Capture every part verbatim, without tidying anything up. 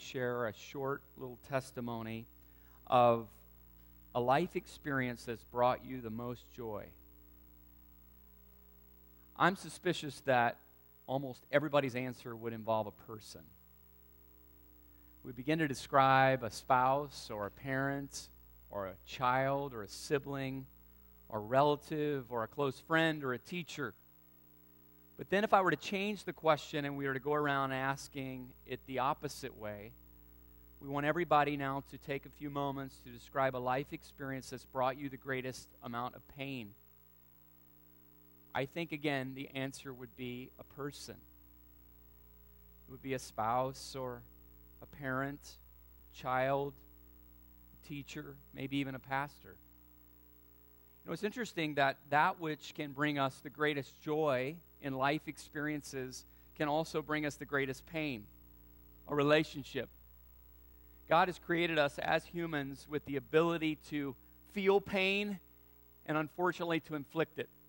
share a short little testimony of a life experience that's brought you the most joy. I'm suspicious that almost everybody's answer would involve a person. We begin to describe a spouse or a parent or a child or a sibling or a relative or a close friend or a teacher. But then if I were to change the question and we were to go around asking it the opposite way, we want everybody now to take a few moments to describe a life experience that's brought you the greatest amount of pain. I think, again, the answer would be a person. It would be a spouse or a parent, child, teacher, maybe even a pastor. You know, it's interesting that that which can bring us the greatest joy in life experiences can also bring us the greatest pain, a relationship. God has created us as humans with the ability to feel pain and, unfortunately, to inflict it.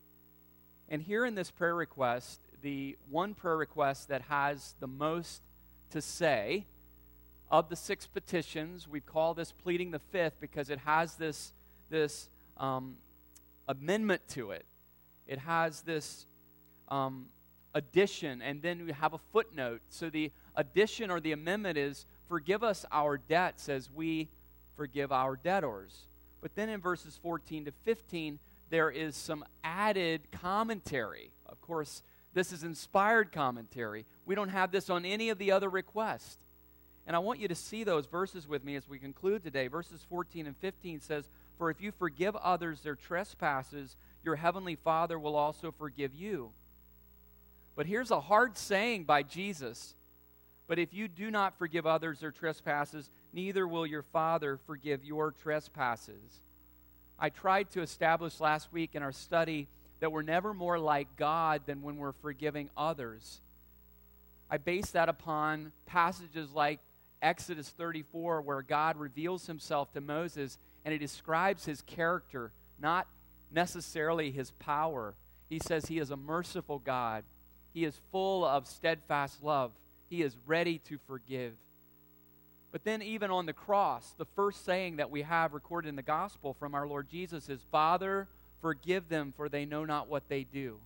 And here in this prayer request, the one prayer request that has the most to say of the six petitions, we call this pleading the fifth because it has this, this um, amendment to it. It has this um, addition, and then we have a footnote. So the addition or the amendment is, forgive us our debts as we forgive our debtors. But then in verses fourteen to fifteen, there is some added commentary. Of course, this is inspired commentary. We don't have this on any of the other requests. And I want you to see those verses with me as we conclude today. Verses fourteen and fifteen says, "For if you forgive others their trespasses, your heavenly Father will also forgive you." But here's a hard saying by Jesus. "But if you do not forgive others their trespasses, neither will your Father forgive your trespasses." I tried to establish last week in our study that we're never more like God than when we're forgiving others. I base that upon passages like Exodus thirty-four, where God reveals himself to Moses and he describes his character, not necessarily his power. He says he is a merciful God. He is full of steadfast love. He is ready to forgive. But then even on the cross, the first saying that we have recorded in the gospel from our Lord Jesus is, "Father, forgive them, for they know not what they do."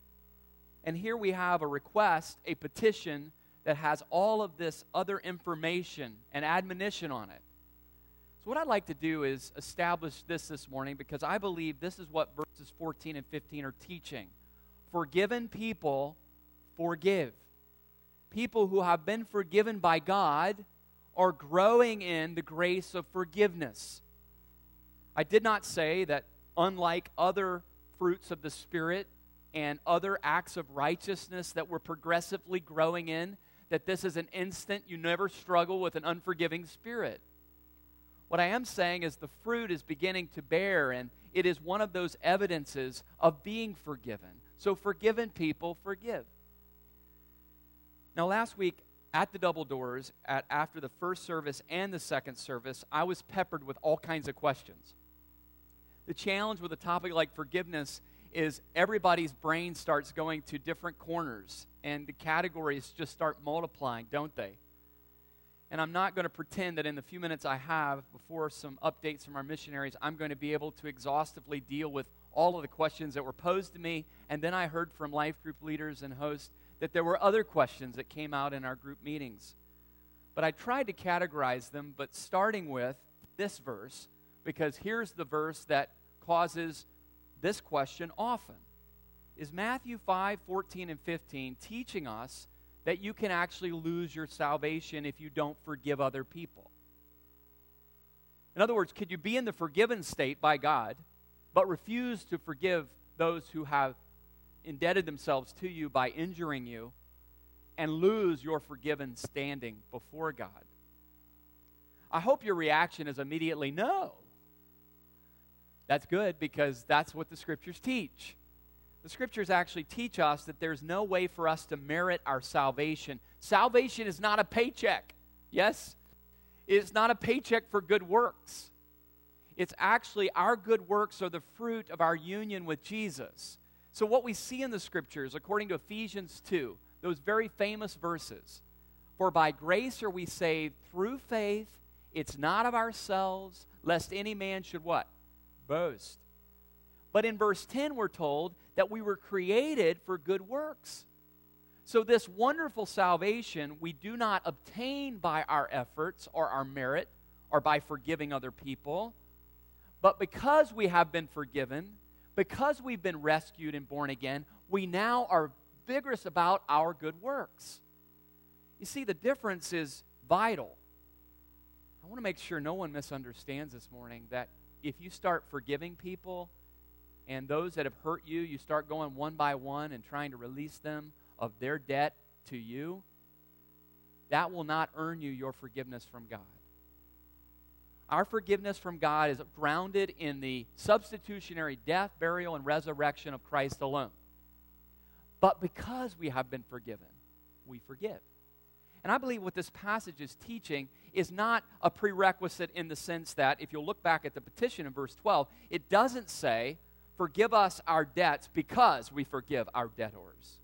And here we have a request, a petition that has all of this other information and admonition on it. So what I'd like to do is establish this this morning, because I believe this is what verses fourteen and fifteen are teaching. Forgiven people forgive. People who have been forgiven by God are growing in the grace of forgiveness. I did not say that unlike other fruits of the Spirit and other acts of righteousness that we're progressively growing in, that this is an instant you never struggle with an unforgiving spirit. What I am saying is the fruit is beginning to bear, and it is one of those evidences of being forgiven. So forgiven people forgive. Now last week at the Double Doors, at, after the first service and the second service, I was peppered with all kinds of questions. The challenge with a topic like forgiveness is everybody's brain starts going to different corners, and the categories just start multiplying, don't they? And I'm not going to pretend that in the few minutes I have before some updates from our missionaries, I'm going to be able to exhaustively deal with all of the questions that were posed to me. And then I heard from life group leaders and hosts that there were other questions that came out in our group meetings. But I tried to categorize them, but starting with this verse, because here's the verse that causes this question often. Is Matthew five, fourteen, and fifteen teaching us that you can actually lose your salvation if you don't forgive other people? In other words, could you be in the forgiven state by God, but refuse to forgive those who have indebted themselves to you by injuring you, and lose your forgiven standing before God? I hope your reaction is immediately no. That's good, because that's what the Scriptures teach. The Scriptures actually teach us that there's no way for us to merit our salvation. Salvation is not a paycheck. Yes? It's not a paycheck for good works. It's actually our good works are the fruit of our union with Jesus. So what we see in the Scriptures, according to Ephesians two, those very famous verses, For by grace are we saved through faith. It's not of ourselves, lest any man should what? Boast. But in verse ten, we're told that we were created for good works. So this wonderful salvation we do not obtain by our efforts or our merit or by forgiving other people, but because we have been forgiven, because we've been rescued and born again, we now are vigorous about our good works. You see, the difference is vital. I want to make sure no one misunderstands this morning that if you start forgiving people and those that have hurt you, you start going one by one and trying to release them of their debt to you, that will not earn you your forgiveness from God. Our forgiveness from God is grounded in the substitutionary death, burial, and resurrection of Christ alone. But because we have been forgiven, we forgive. And I believe what this passage is teaching is not a prerequisite in the sense that, if you'll look back at the petition in verse twelve, it doesn't say, forgive us our debts because we forgive our debtors.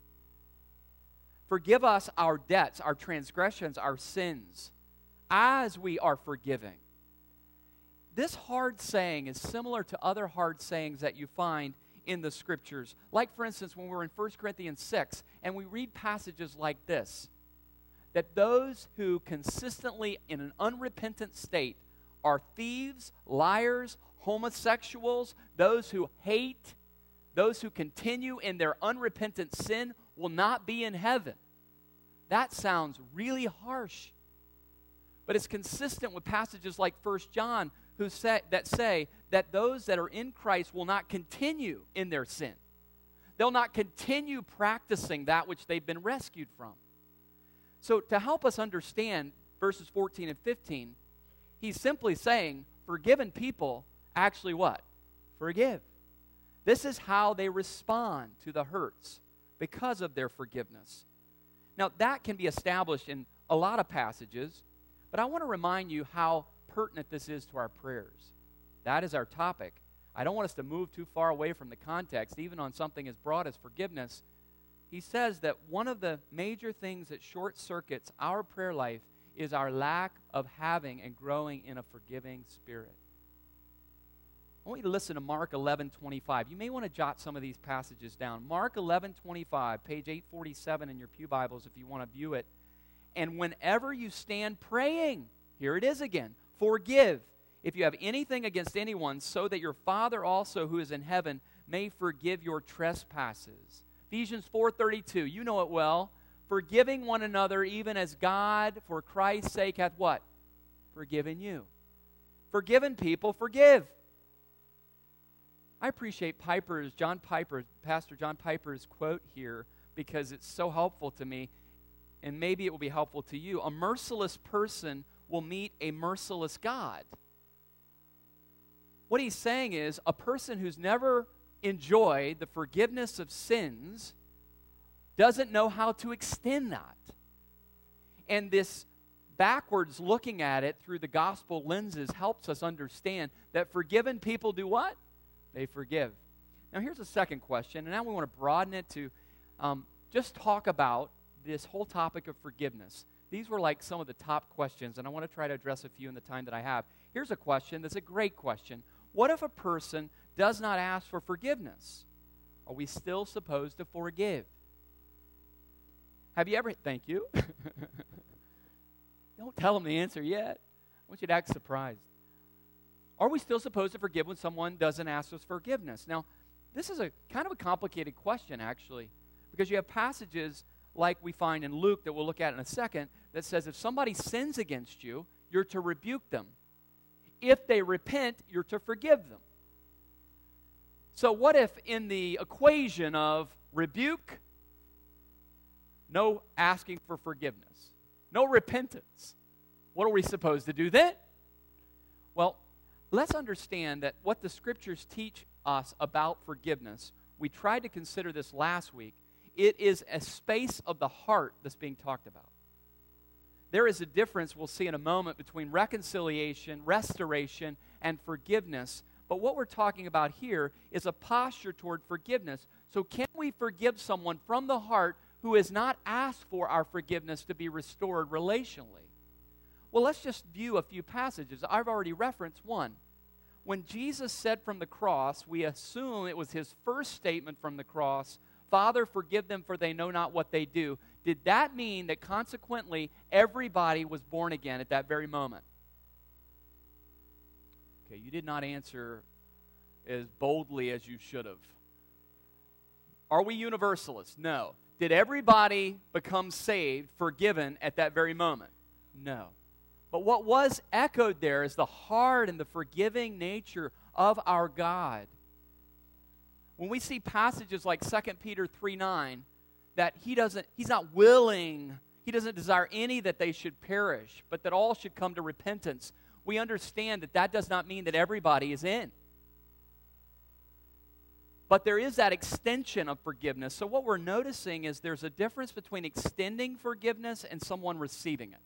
Forgive us our debts, our transgressions, our sins, as we are forgiving. This hard saying is similar to other hard sayings that you find in the Scriptures. Like, for instance, when we're in First Corinthians six, and we read passages like this, that those who consistently, in an unrepentant state, are thieves, liars, homosexuals, those who hate, those who continue in their unrepentant sin will not be in heaven. That sounds really harsh. But it's consistent with passages like First John who say, that say that those that are in Christ will not continue in their sin. They'll not continue practicing that which they've been rescued from. So to help us understand verses fourteen and fifteen, he's simply saying, forgiven people actually what? Forgive. This is how they respond to the hurts because of their forgiveness. Now, that can be established in a lot of passages, but I want to remind you how pertinent this is to our prayers. That is our topic. I don't want us to move too far away from the context, even on something as broad as forgiveness. He says that one of the major things that short-circuits our prayer life is our lack of having and growing in a forgiving spirit. I want you to listen to Mark eleven twenty-five. You may want to jot some of these passages down. Mark eleven twenty-five, page eight forty-seven in your pew Bibles if you want to view it. And whenever you stand praying, here it is again, forgive if you have anything against anyone, so that your Father also who is in heaven may forgive your trespasses. Ephesians four thirty-two, you know it well. Forgiving one another even as God for Christ's sake hath what? Forgiven you. Forgiven people forgive. I appreciate Piper's, John Piper, Pastor John Piper's quote here because it's so helpful to me, and maybe it will be helpful to you. A merciless person will meet a merciless God. What he's saying is a person who's never enjoyed the forgiveness of sins doesn't know how to extend that. And this backwards looking at it through the gospel lenses helps us understand that forgiven people do what? They forgive. Now here's a second question, and now we want to broaden it to um, just talk about this whole topic of forgiveness. These were like some of the top questions, and I want to try to address a few in the time that I have. Here's a question that's a great question. What if a person does not ask for forgiveness? Are we still supposed to forgive? Have you ever, thank you. Don't tell them the answer yet. I want you to act surprised. Are we still supposed to forgive when someone doesn't ask us forgiveness? Now, this is a kind of a complicated question, actually, because you have passages like we find in Luke that we'll look at in a second that says if somebody sins against you, you're to rebuke them. If they repent, you're to forgive them. So what if in the equation of rebuke, no asking for forgiveness, no repentance, what are we supposed to do then? Well, let's understand that what the Scriptures teach us about forgiveness, we tried to consider this last week, it is a space of the heart that's being talked about. There is a difference, we'll see in a moment, between reconciliation, restoration, and forgiveness. But what we're talking about here is a posture toward forgiveness. So can we forgive someone from the heart who has not asked for our forgiveness to be restored relationally. Well, let's just view a few passages. I've already referenced one. When Jesus said from the cross, we assume it was his first statement from the cross, Father, forgive them for they know not what they do. Did that mean that consequently everybody was born again at that very moment? Okay, you did not answer as boldly as you should have. Are we universalists? No. Did everybody become saved, forgiven at that very moment? No. But what was echoed there is the heart and the forgiving nature of our God. When we see passages like Second Peter three nine, that he doesn't, he's not willing, he doesn't desire any that they should perish, but that all should come to repentance, we understand that that does not mean that everybody is in. But there is that extension of forgiveness. So what we're noticing is there's a difference between extending forgiveness and someone receiving it.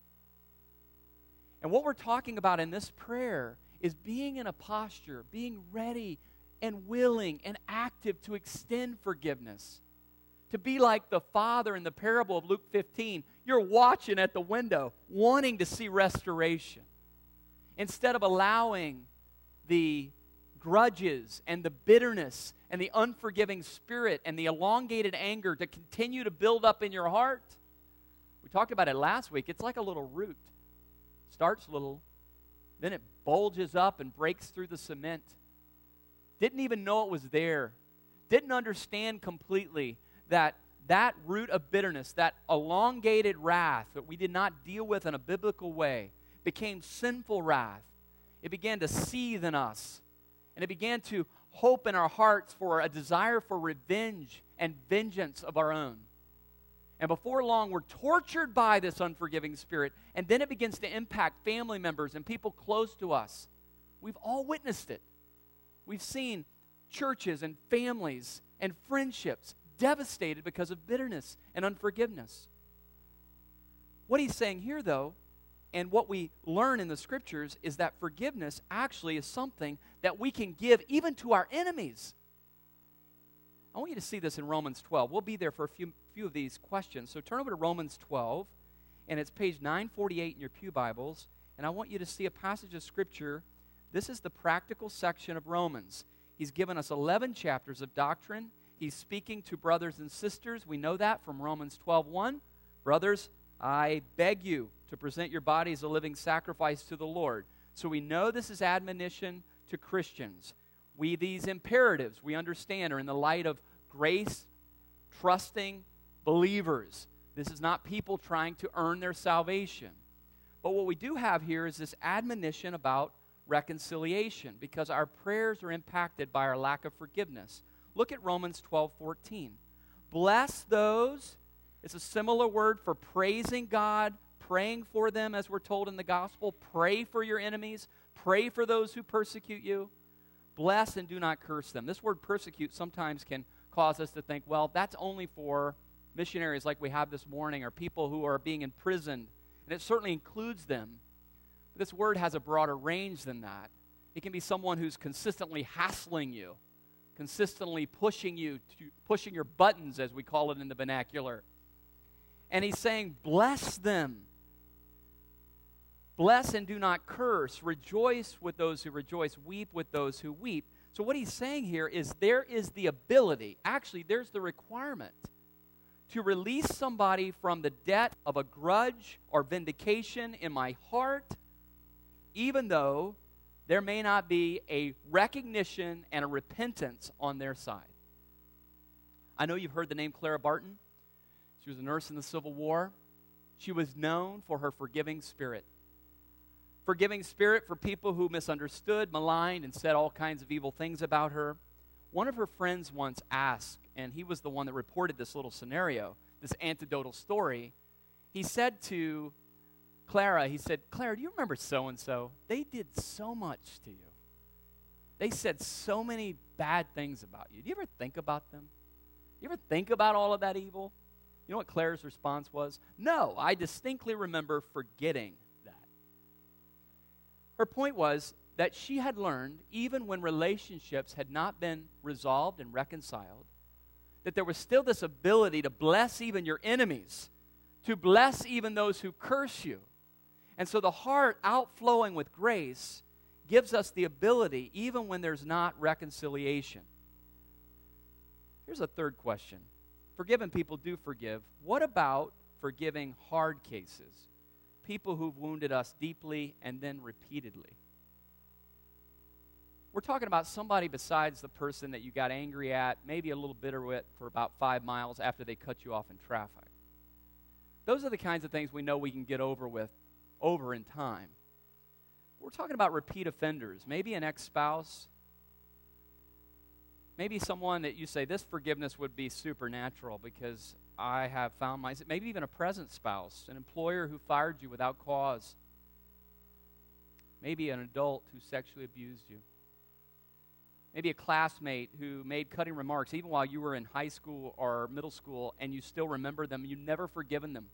And what we're talking about in this prayer is being in a posture, being ready and willing and active to extend forgiveness. To be like the father in the parable of Luke fifteen. You're watching at the window, wanting to see restoration. Instead of allowing the grudges and the bitterness and the unforgiving spirit and the elongated anger to continue to build up in your heart. We talked about it last week. It's like a little root. Starts little, then it bulges up and breaks through the cement. Didn't even know it was there. Didn't understand completely that that root of bitterness, that elongated wrath that we did not deal with in a biblical way, became sinful wrath. It began to seethe in us. And it began to hope in our hearts for a desire for revenge and vengeance of our own. And before long, we're tortured by this unforgiving spirit. And then it begins to impact family members and people close to us. We've all witnessed it. We've seen churches and families and friendships devastated because of bitterness and unforgiveness. What he's saying here, though, and what we learn in the Scriptures is that forgiveness actually is something that we can give even to our enemies. I want you to see this in Romans twelve. We'll be there for a few, few of these questions. So turn over to Romans twelve, and it's page nine forty-eight in your pew Bibles, and I want you to see a passage of Scripture. This is the practical section of Romans. He's given us eleven chapters of doctrine. He's speaking to brothers and sisters. We know that from Romans twelve one. Brothers, I beg you to present your body as a living sacrifice to the Lord. So we know this is admonition to Christians. We, these imperatives, we understand, are in the light of grace, trusting believers. This is not people trying to earn their salvation. But what we do have here is this admonition about reconciliation, because our prayers are impacted by our lack of forgiveness. Look at Romans twelve fourteen. Bless those, it's a similar word for praising God, praying for them as we're told in the gospel. Pray for your enemies. Pray for those who persecute you. Bless and do not curse them. This word persecute sometimes can cause us to think, well, that's only for missionaries like we have this morning, or people who are being imprisoned. And it certainly includes them. But this word has a broader range than that. It can be someone who's consistently hassling you, consistently pushing you, to, pushing your buttons, as we call it in the vernacular. And he's saying, bless them. Bless and do not curse. Rejoice with those who rejoice. Weep with those who weep. So what he's saying here is there is the ability, actually there's the requirement, to release somebody from the debt of a grudge or vindication in my heart, even though there may not be a recognition and a repentance on their side. I know you've heard the name Clara Barton. She was a nurse in the Civil War. She was known for her forgiving spirit. Forgiving spirit for people who misunderstood, maligned, and said all kinds of evil things about her. One of her friends once asked, and he was the one that reported this little scenario, this anecdotal story. He said to Clara, he said, Clara, do you remember so-and-so? They did so much to you. They said so many bad things about you. Do you ever think about them? You ever think about all of that evil? You know what Clara's response was? No, I distinctly remember forgetting that. Her point was that she had learned, even when relationships had not been resolved and reconciled, that there was still this ability to bless even your enemies, to bless even those who curse you. And so the heart outflowing with grace gives us the ability, even when there's not reconciliation. Here's a third question. Forgiven people do forgive. What about forgiving hard cases? People who've wounded us deeply and then repeatedly. We're talking about somebody besides the person that you got angry at, maybe a little bitter with for about five miles after they cut you off in traffic. Those are the kinds of things we know we can get over with over in time. We're talking about repeat offenders, maybe an ex-spouse, maybe someone that you say, this forgiveness would be supernatural because I have found myself, maybe even a present spouse, an employer who fired you without cause, maybe an adult who sexually abused you, maybe a classmate who made cutting remarks even while you were in high school or middle school and you still remember them, you've never forgiven them.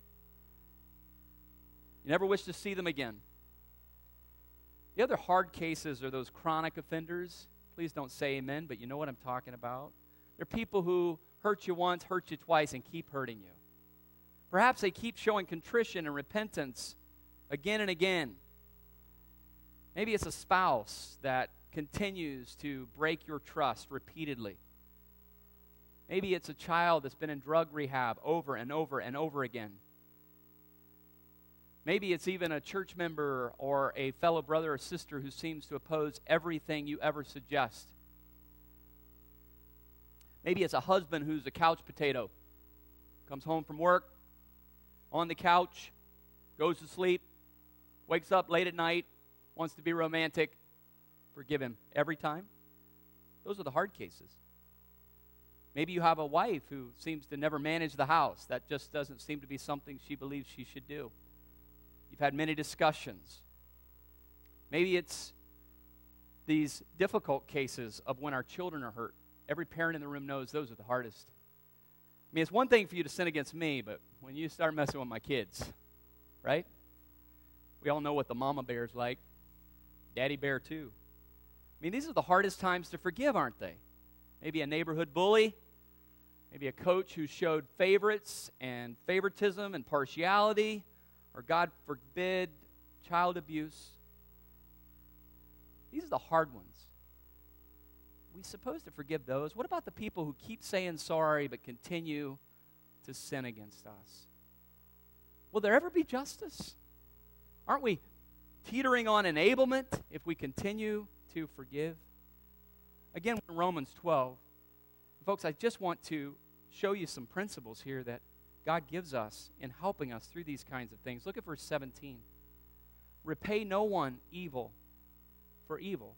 You never wish to see them again. The other hard cases are those chronic offenders. Please don't say amen, but you know what I'm talking about. They're people who hurt you once, hurt you twice, and keep hurting you. Perhaps they keep showing contrition and repentance again and again. Maybe it's a spouse that continues to break your trust repeatedly. Maybe it's a child that's been in drug rehab over and over and over again. Maybe it's even a church member or a fellow brother or sister who seems to oppose everything you ever suggest. Maybe it's a husband who's a couch potato. Comes home from work, on the couch, goes to sleep, wakes up late at night, wants to be romantic. Forgive him every time. Those are the hard cases. Maybe you have a wife who seems to never manage the house. That just doesn't seem to be something she believes she should do. You've had many discussions. Maybe it's these difficult cases of when our children are hurt. Every parent in the room knows those are the hardest. I mean, it's one thing for you to sin against me, but when you start messing with my kids, right? We all know what the mama bear's like. Daddy bear too. I mean, these are the hardest times to forgive, aren't they? Maybe a neighborhood bully. Maybe a coach who showed favorites and favoritism and partiality. Or, God forbid, child abuse. These are the hard ones. We're supposed to forgive those. What about the people who keep saying sorry but continue to sin against us? Will there ever be justice? Aren't we teetering on enablement if we continue to forgive? Again, in Romans twelve, folks, I just want to show you some principles here that God gives us in helping us through these kinds of things. Look at verse seventeen. Repay no one evil for evil,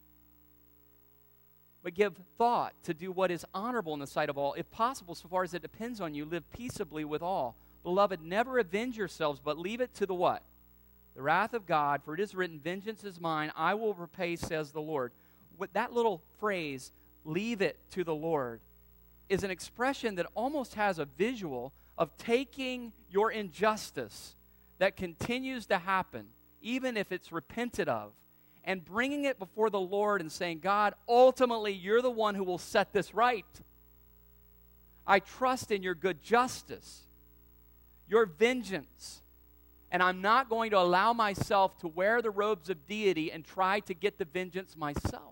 but give thought to do what is honorable in the sight of all. If possible, so far as it depends on you, live peaceably with all. Beloved, never avenge yourselves, but leave it to the what? The wrath of God, for it is written, vengeance is mine, I will repay, says the Lord. What that little phrase, leave it to the Lord, is an expression that almost has a visual of taking your injustice that continues to happen, even if it's repented of, and bringing it before the Lord and saying, God, ultimately, you're the one who will set this right. I trust in your good justice, your vengeance, and I'm not going to allow myself to wear the robes of deity and try to get the vengeance myself.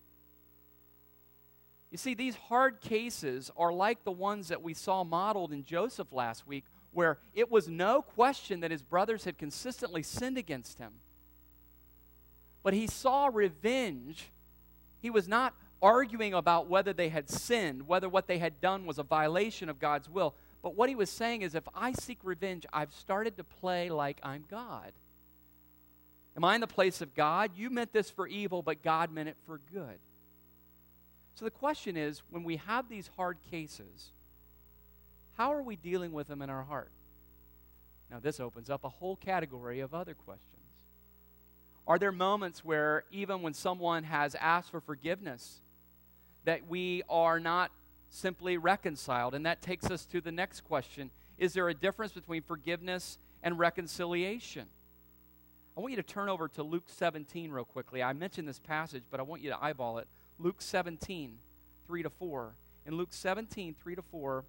You see, these hard cases are like the ones that we saw modeled in Joseph last week, where it was no question that his brothers had consistently sinned against him. But he saw revenge. He was not arguing about whether they had sinned, whether what they had done was a violation of God's will. But what he was saying is, if I seek revenge, I've started to play like I'm God. Am I in the place of God? You meant this for evil, but God meant it for good. So the question is, when we have these hard cases, how are we dealing with them in our heart? Now, this opens up a whole category of other questions. Are there moments where, even when someone has asked for forgiveness, that we are not simply reconciled? And that takes us to the next question. Is there a difference between forgiveness and reconciliation? I want you to turn over to Luke seventeen real quickly. I mentioned this passage, but I want you to eyeball it. Luke seventeen, three to four. In Luke seventeen, three to four,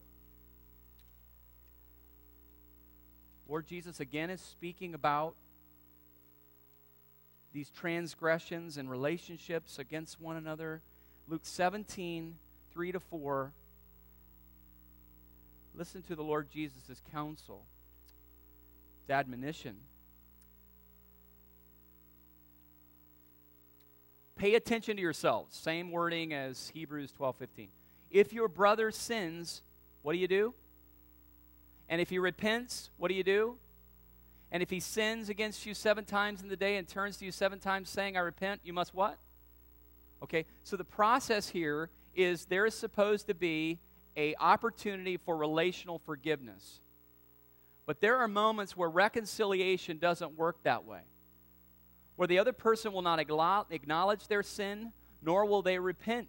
Lord Jesus again is speaking about these transgressions and relationships against one another. Luke seventeen, three to four. Listen to the Lord Jesus' counsel, his admonition. Pay attention to yourselves. Same wording as Hebrews twelve fifteen. If your brother sins, what do you do? And if he repents, what do you do? And if he sins against you seven times in the day and turns to you seven times saying, I repent, you must what? Okay, so the process here is there is supposed to be an opportunity for relational forgiveness. But there are moments where reconciliation doesn't work that way, where the other person will not acknowledge their sin, nor will they repent.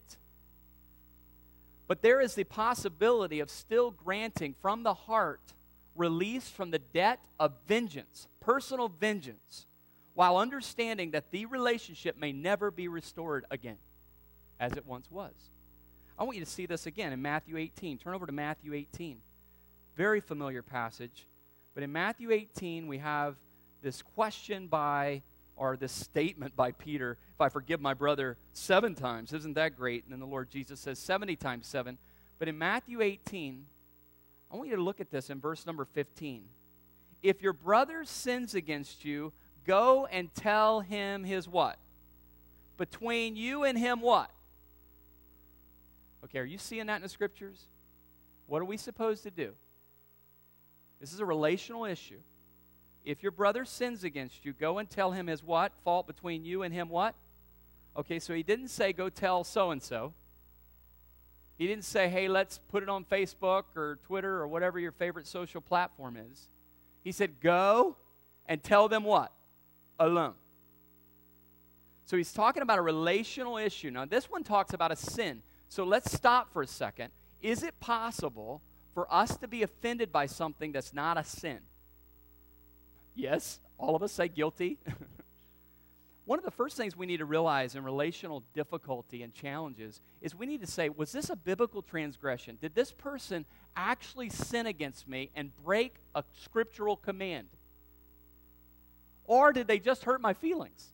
But there is the possibility of still granting from the heart release from the debt of vengeance, personal vengeance, while understanding that the relationship may never be restored again as it once was. I want you to see this again in Matthew eighteen. Turn over to Matthew eighteen. Very familiar passage. But in Matthew eighteen, we have this question by, or this statement by Peter, if I forgive my brother seven times, isn't that great? And then the Lord Jesus says seventy times seven. But in Matthew eighteen, I want you to look at this in verse number fifteen. If your brother sins against you, go and tell him his what? Between you and him what? Okay, are you seeing that in the Scriptures? What are we supposed to do? This is a relational issue. If your brother sins against you, go and tell him his what? Fault between you and him what? Okay, so he didn't say go tell so-and-so. He didn't say, hey, let's put it on Facebook or Twitter or whatever your favorite social platform is. He said, go and tell them what? Alone. So he's talking about a relational issue. Now, this one talks about a sin. So let's stop for a second. Is it possible for us to be offended by something that's not a sin? Yes, all of us say guilty. One of the first things we need to realize in relational difficulty and challenges is we need to say, was this a biblical transgression? Did this person actually sin against me and break a scriptural command? Or did they just hurt my feelings?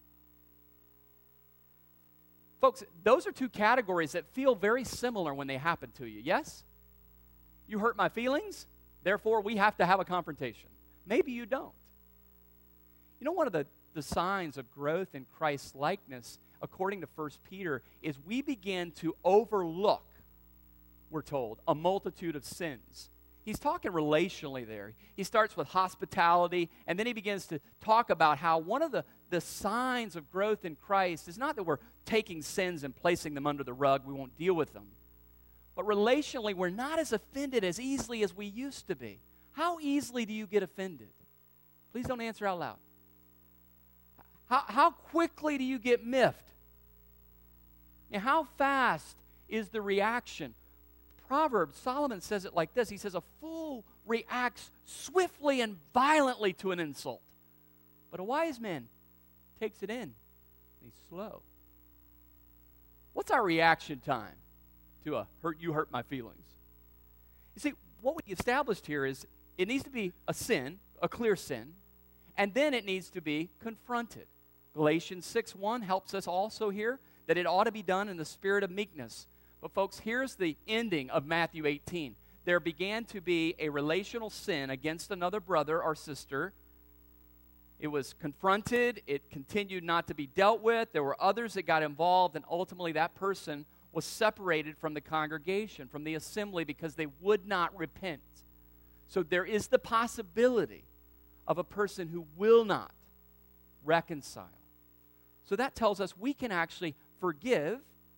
Folks, those are two categories that feel very similar when they happen to you, yes? You hurt my feelings, therefore we have to have a confrontation. Maybe you don't. You know, one of the, the signs of growth in Christ's likeness, according to First Peter, is we begin to overlook, we're told, a multitude of sins. He's talking relationally there. He starts with hospitality, and then he begins to talk about how one of the, the signs of growth in Christ is not that we're taking sins and placing them under the rug, we won't deal with them. But relationally, we're not as offended as easily as we used to be. How easily do you get offended? Please don't answer out loud. How, how quickly do you get miffed? And how fast is the reaction? Proverbs, Solomon says it like this. He says, a fool reacts swiftly and violently to an insult, but a wise man takes it in. He's slow. What's our reaction time to a hurt you hurt my feelings? You see, what we established here is it needs to be a sin, a clear sin, and then it needs to be confronted. Galatians six one helps us also here that it ought to be done in the spirit of meekness. But folks, here's the ending of Matthew eighteen. There began to be a relational sin against another brother or sister. It was confronted. It continued not to be dealt with. There were others that got involved, and ultimately that person was separated from the congregation, from the assembly, because they would not repent. So there is the possibility of a person who will not reconcile. So that tells us we can actually forgive.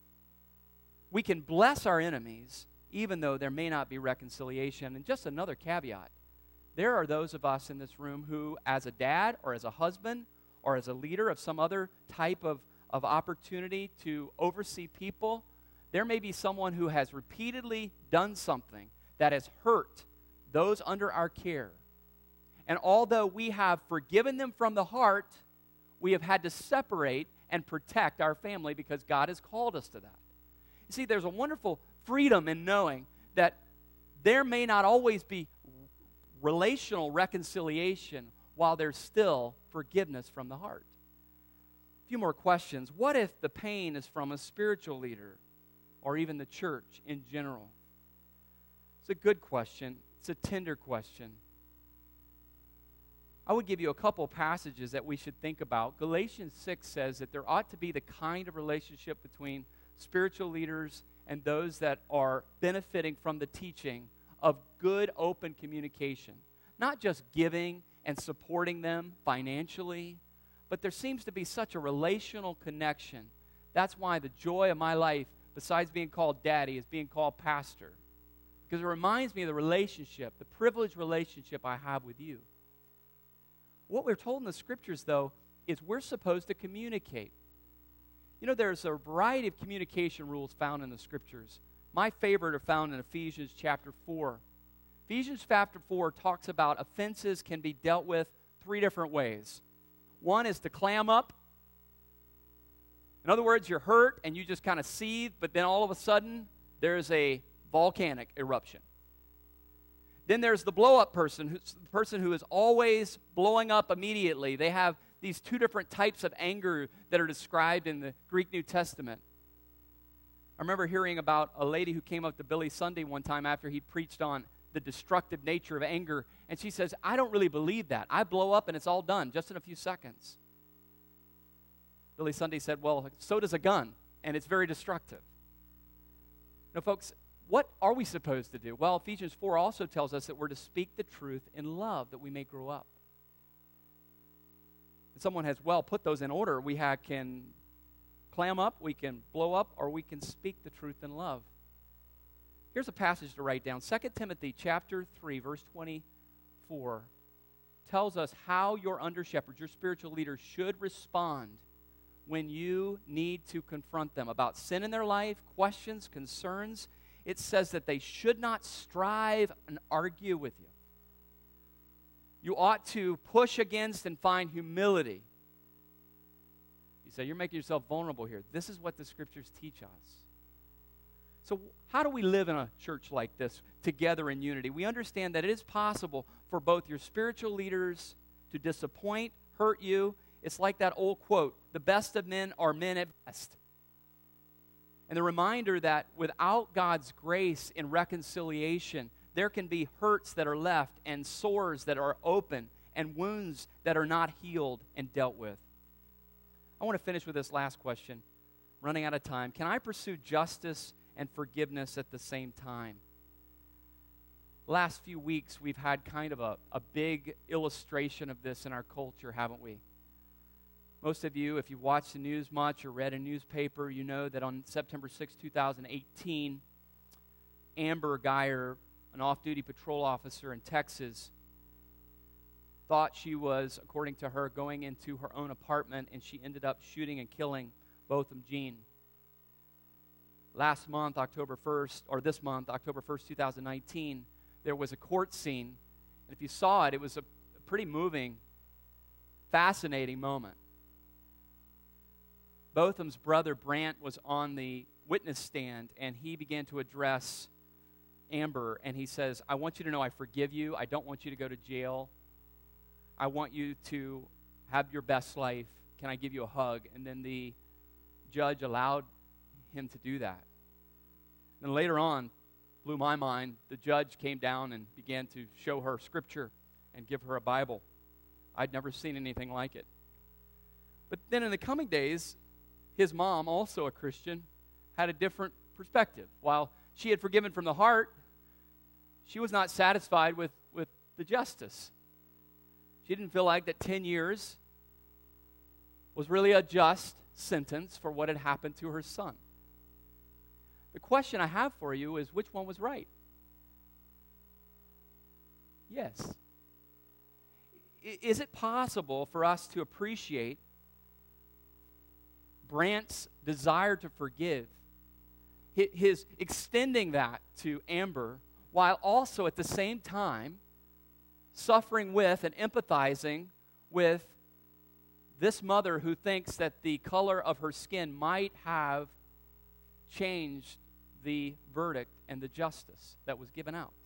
We can bless our enemies, even though there may not be reconciliation. And just another caveat, there are those of us in this room who, as a dad or as a husband or as a leader of some other type of, of opportunity to oversee people, there may be someone who has repeatedly done something that has hurt those under our care. And although we have forgiven them from the heart, we have had to separate and protect our family because God has called us to that. You see, there's a wonderful freedom in knowing that there may not always be relational reconciliation while there's still forgiveness from the heart. A few more questions. What if the pain is from a spiritual leader or even the church in general? It's a good question. It's a tender question. I would give you a couple passages that we should think about. Galatians six says that there ought to be the kind of relationship between spiritual leaders and those that are benefiting from the teaching of good, open communication. Not just giving and supporting them financially, but there seems to be such a relational connection. That's why the joy of my life, besides being called daddy, is being called pastor. Because it reminds me of the relationship, the privileged relationship I have with you. What we're told in the Scriptures, though, is we're supposed to communicate. You know, there's a variety of communication rules found in the Scriptures. My favorite are found in Ephesians chapter four. Ephesians chapter four talks about offenses can be dealt with three different ways. One is to clam up. In other words, you're hurt and you just kind of seethe, but then all of a sudden, there's a volcanic eruption. Then there's the blow-up person, who's the person who is always blowing up immediately. They have these two different types of anger that are described in the Greek New Testament. I remember hearing about a lady who came up to Billy Sunday one time after he preached on the destructive nature of anger, and she says, I don't really believe that. I blow up and it's all done, just in a few seconds. Billy Sunday said, well, so does a gun, and it's very destructive. Now, folks, what are we supposed to do? Well, Ephesians four also tells us that we're to speak the truth in love that we may grow up. And someone has well put those in order. We ha- can clam up, we can blow up, or we can speak the truth in love. Here's a passage to write down. Second Timothy chapter three, verse twenty-four tells us how your under-shepherds, your spiritual leaders, should respond when you need to confront them about sin in their life, questions, concerns. It says that they should not strive and argue with you. You ought to push against and find humility. You say, you're making yourself vulnerable here. This is what the Scriptures teach us. So how do we live in a church like this together in unity? We understand that it is possible for both your spiritual leaders to disappoint, hurt you. It's like that old quote, the best of men are men at best. And the reminder that without God's grace in reconciliation, there can be hurts that are left and sores that are open and wounds that are not healed and dealt with. I want to finish with this last question. I'm running out of time. Can I pursue justice and forgiveness at the same time? Last few weeks, we've had kind of a, a big illustration of this in our culture, haven't we? Most of you, if you've watched the news much or read a newspaper, you know that on September sixth, twenty eighteen, Amber Geyer, an off-duty patrol officer in Texas, thought she was, according to her, going into her own apartment, and she ended up shooting and killing Botham Jean. Last month, October first, or this month, October first, twenty nineteen, there was a court scene. And if you saw it, it was a pretty moving, fascinating moment. Botham's brother, Brant, was on the witness stand, and he began to address Amber, and he says, I want you to know I forgive you. I don't want you to go to jail. I want you to have your best life. Can I give you a hug? And then the judge allowed him to do that. Then later on, blew my mind, the judge came down and began to show her scripture and give her a Bible. I'd never seen anything like it. But then in the coming days, his mom, also a Christian, had a different perspective. While she had forgiven from the heart, she was not satisfied with, with the justice. She didn't feel like that ten years was really a just sentence for what had happened to her son. The question I have for you is, which one was right? Yes. I- is it possible for us to appreciate Brant's desire to forgive, his extending that to Amber, while also at the same time suffering with and empathizing with this mother who thinks that the color of her skin might have changed the verdict and the justice that was given out?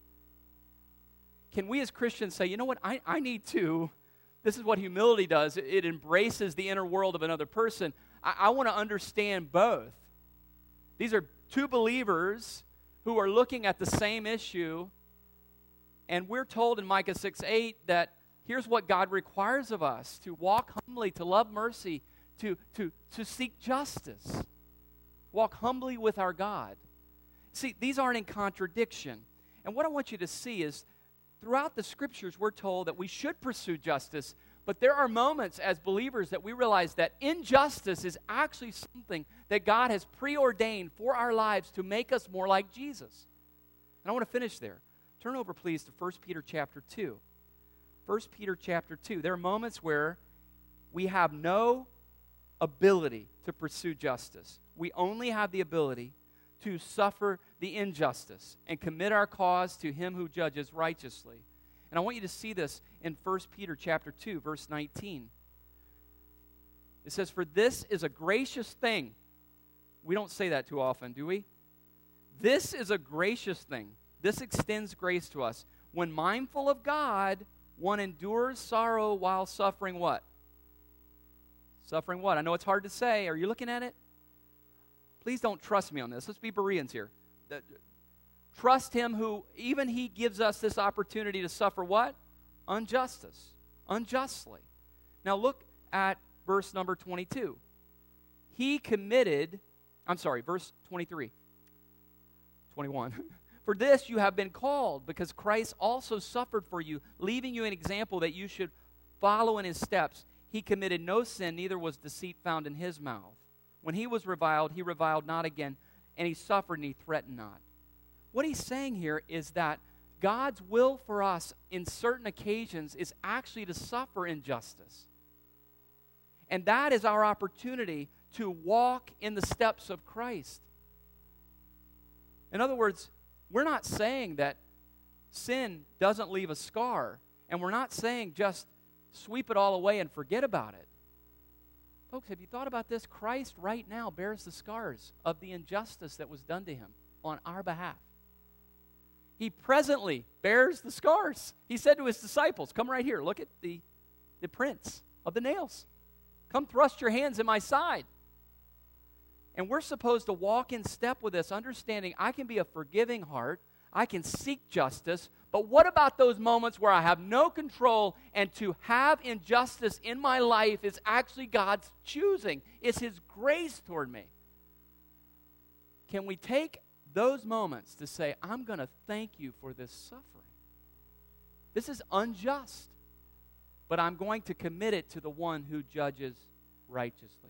Can we as Christians say, you know what, I, I need to, this is what humility does. It, it embraces the inner world of another person. I, I want to understand both. These are two believers who are looking at the same issue, and we're told in Micah six eight that here's what God requires of us: to walk humbly, to love mercy, to, to, to seek justice. Walk humbly with our God. See, these aren't in contradiction. And what I want you to see is, throughout the Scriptures, we're told that we should pursue justice, but there are moments as believers that we realize that injustice is actually something that God has preordained for our lives to make us more like Jesus. And I want to finish there. Turn over, please, to First Peter chapter two. First Peter chapter two. There are moments where we have no ability to pursue justice. We only have the ability to suffer the injustice and commit our cause to him who judges righteously. And I want you to see this in First Peter chapter two, verse nineteen. It says, "For this is a gracious thing." We don't say that too often, do we? This is a gracious thing. This extends grace to us. When mindful of God, one endures sorrow while suffering what? Suffering what? I know it's hard to say. Are you looking at it? Please don't trust me on this. Let's be Bereans here. Trust him who, even he gives us this opportunity to suffer what? Injustice. Unjustly. Now look at verse number twenty-two. He committed, I'm sorry, verse twenty-three. twenty-one. "For this you have been called, because Christ also suffered for you, leaving you an example that you should follow in his steps. He committed no sin, neither was deceit found in his mouth. When he was reviled, he reviled not again, and he suffered and he threatened not." What he's saying here is that God's will for us in certain occasions is actually to suffer injustice. And that is our opportunity to walk in the steps of Christ. In other words, we're not saying that sin doesn't leave a scar, and we're not saying just sweep it all away and forget about it. Folks, have you thought about this? Christ right now bears the scars of the injustice that was done to him on our behalf. He presently bears the scars. He said to his disciples, "Come right here, look at the, the prints of the nails. Come thrust your hands in my side." And we're supposed to walk in step with this, understanding I can be a forgiving heart, I can seek justice, but what about those moments where I have no control, and to have injustice in my life is actually God's choosing? It's his grace toward me. Can we take those moments to say, I'm going to thank you for this suffering? This is unjust, but I'm going to commit it to the one who judges righteously.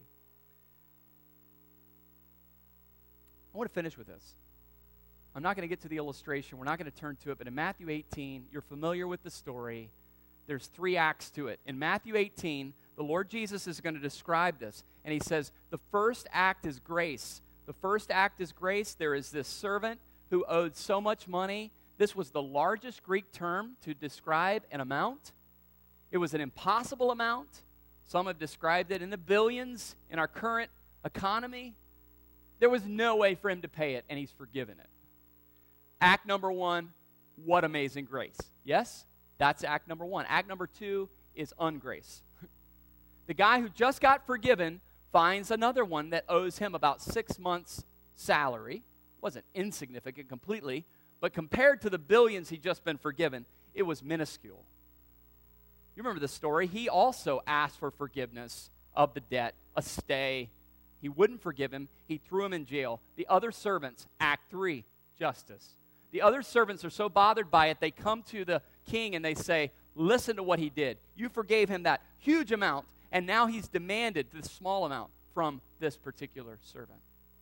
I want to finish with this. I'm not going to get to the illustration. We're not going to turn to it. But in Matthew eighteen, you're familiar with the story. There's three acts to it. In Matthew eighteen, the Lord Jesus is going to describe this. And he says, the first act is grace. The first act is grace. There is this servant who owed so much money. This was the largest Greek term to describe an amount. It was an impossible amount. Some have described it in the billions in our current economy. There was no way for him to pay it, and he's forgiven it. Act number one, what amazing grace. Yes? That's act number one. Act number two is ungrace. The guy who just got forgiven finds another one that owes him about six months' salary. Wasn't insignificant completely, but compared to the billions he'd just been forgiven, it was minuscule. You remember the story? He also asked for forgiveness of the debt, a stay. He wouldn't forgive him. He threw him in jail. The other servants, act three, justice. The other servants are so bothered by it, they come to the king and they say, listen to what he did. You forgave him that huge amount, and now he's demanded this small amount from this particular servant.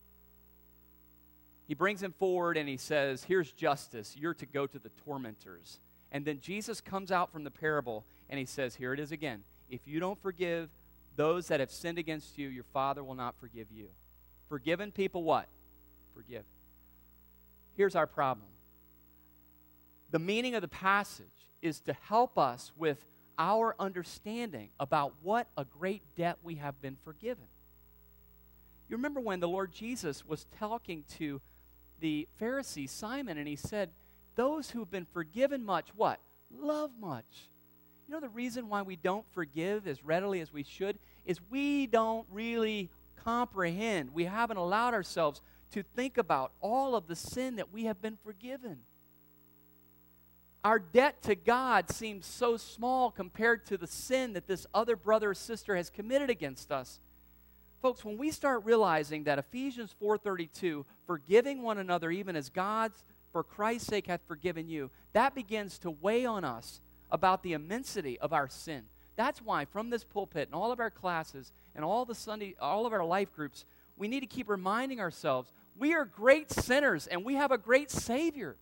He brings him forward and he says, here's justice. You're to go to the tormentors. And then Jesus comes out from the parable and he says, here it is again. If you don't forgive those that have sinned against you, your Father will not forgive you. Forgiven people what? Forgive. Here's our problem. The meaning of the passage is to help us with our understanding about what a great debt we have been forgiven. You remember when the Lord Jesus was talking to the Pharisee, Simon, and he said, those who have been forgiven much, what? Love much. You know the reason why we don't forgive as readily as we should is we don't really comprehend. We haven't allowed ourselves to think about all of the sin that we have been forgiven. Our debt to God seems so small compared to the sin that this other brother or sister has committed against us. Folks, when we start realizing that Ephesians four thirty-two, forgiving one another even as God, for Christ's sake, hath forgiven you, that begins to weigh on us about the immensity of our sin. That's why from this pulpit and all of our classes and all the Sunday, all of our life groups, we need to keep reminding ourselves we are great sinners and we have a great Savior.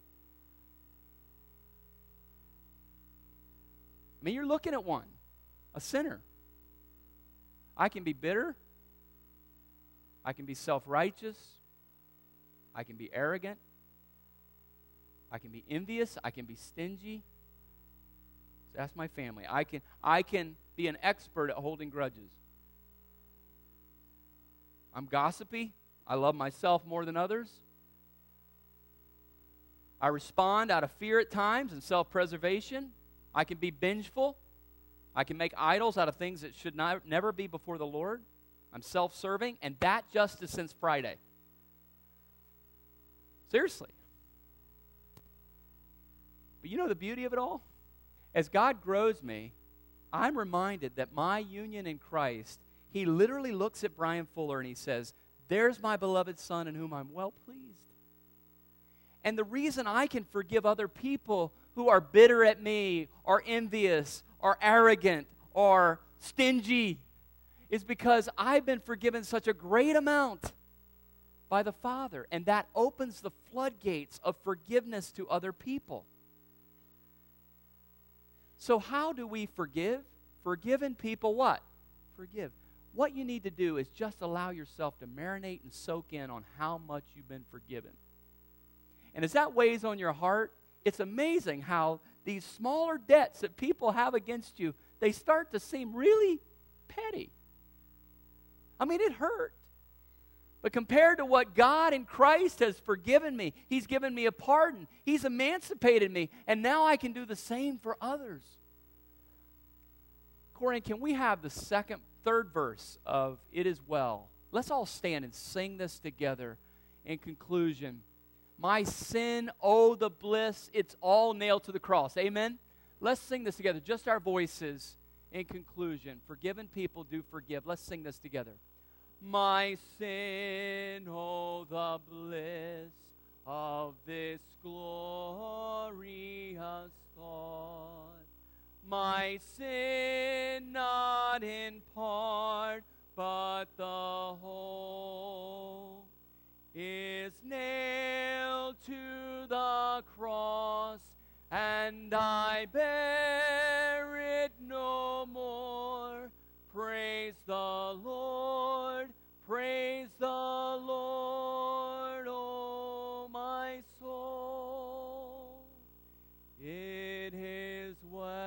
I mean, you're looking at one, a sinner. I can be bitter. I can be self-righteous. I can be arrogant. I can be envious. I can be stingy. So ask my family. I can, I can be an expert at holding grudges. I'm gossipy. I love myself more than others. I respond out of fear at times and self-preservation. I can be vengeful. I can make idols out of things that should not, never be before the Lord. I'm self-serving, and that just is since Friday. Seriously. But you know the beauty of it all? As God grows me, I'm reminded that my union in Christ, He literally looks at Brian Fuller and He says, there's my beloved Son in whom I'm well pleased. And the reason I can forgive other people who are bitter at me, or envious, or arrogant, or stingy, is because I've been forgiven such a great amount by the Father. And that opens the floodgates of forgiveness to other people. So how do we forgive? Forgiven people what? Forgive. What you need to do is just allow yourself to marinate and soak in on how much you've been forgiven. And as that weighs on your heart, it's amazing how these smaller debts that people have against you, they start to seem really petty. I mean, it hurt. But compared to what God in Christ has forgiven me, He's given me a pardon. He's emancipated me. And now I can do the same for others. Corinne, can we have the second, third verse of It Is Well? Let's all stand and sing this together in conclusion. My sin, oh the bliss, it's all nailed to the cross. Amen? Let's sing this together, just our voices in conclusion. Forgiven people do forgive. Let's sing this together. My sin, oh the bliss of this glorious thought. My sin not in part, but the whole is nailed to the cross, and I bear it no more. Praise the Lord, praise the Lord, oh my soul. It is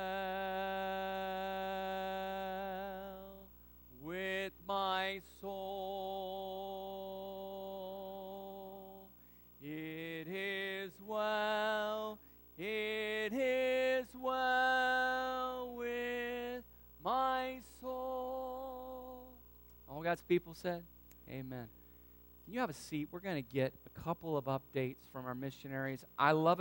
well with my soul. It is well, it is well with my soul. All God's people said, amen. Can you have a seat? We're going to get a couple of updates from our missionaries. I love it.